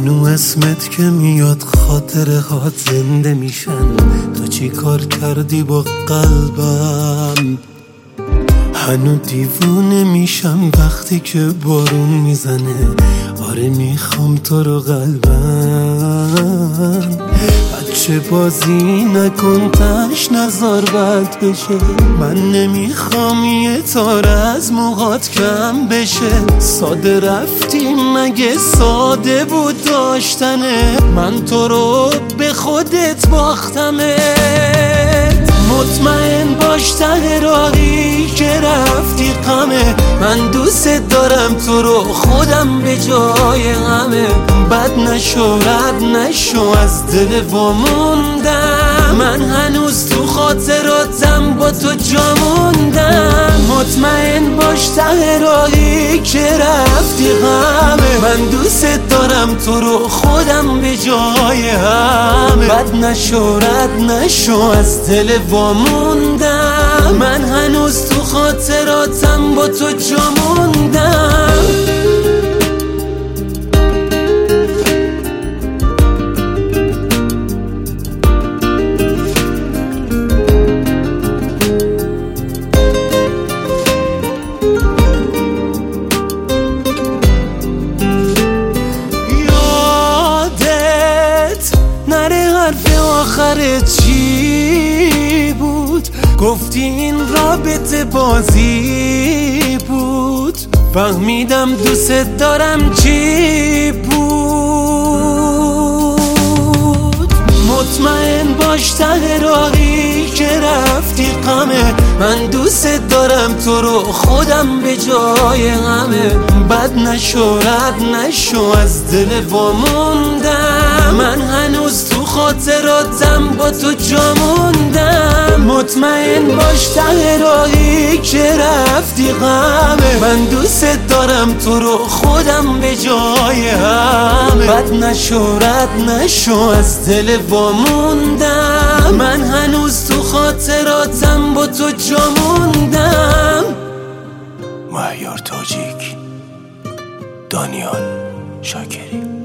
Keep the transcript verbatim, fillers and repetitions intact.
هنو اسمت که میاد خاطره هات زنده میشن. تو چی کار کردی با قلبم؟ هنو دیوونه میشم وقتی که بارون میزنه. آره میخوام تو رو قلبم. بچه بازی نکن تش نزار بد بشه. من نمیخوام یه تار از موهات کم بشه. ساده رفتی مگه ساده بود داشتنه؟ من تو رو به خودت باختمه. مطمئن باش ته راهی که رفتی غمه. من دوست دارم تو رو خودم به جای غمه. بد نشو رد نشو از دل واموندم. من هنوز تو خاطراتم با تو جا موندم. مطمئن باش ته راهی که رفتی غمه. من دوست دارم تو رو خودم به جای همه. بد نشو رد نشو از دل واموندم. من هنوز تو خاطراتم با تو جا موندم. حرف آخرت چی بود؟ گفتی این رابطه بازی بود. فهمیدم دوست دارم چی بود. مطمئن باش ته راهی که رفتی غمه. من دوست دارم تو رو خودم به جای غمه. بد نشو رد نشو از دل واموندم. من هنوز تو خاطراتم با تو جا موندم. مطمئن باش ته راهی که رفتی غمه. من دوست دارم تو رو خودم به جای همه. بد نشو رد نشو از دل واموندم. من هنوز تو خاطراتم با تو جا موندم. مهیار تاجیک، دانیال شاکری.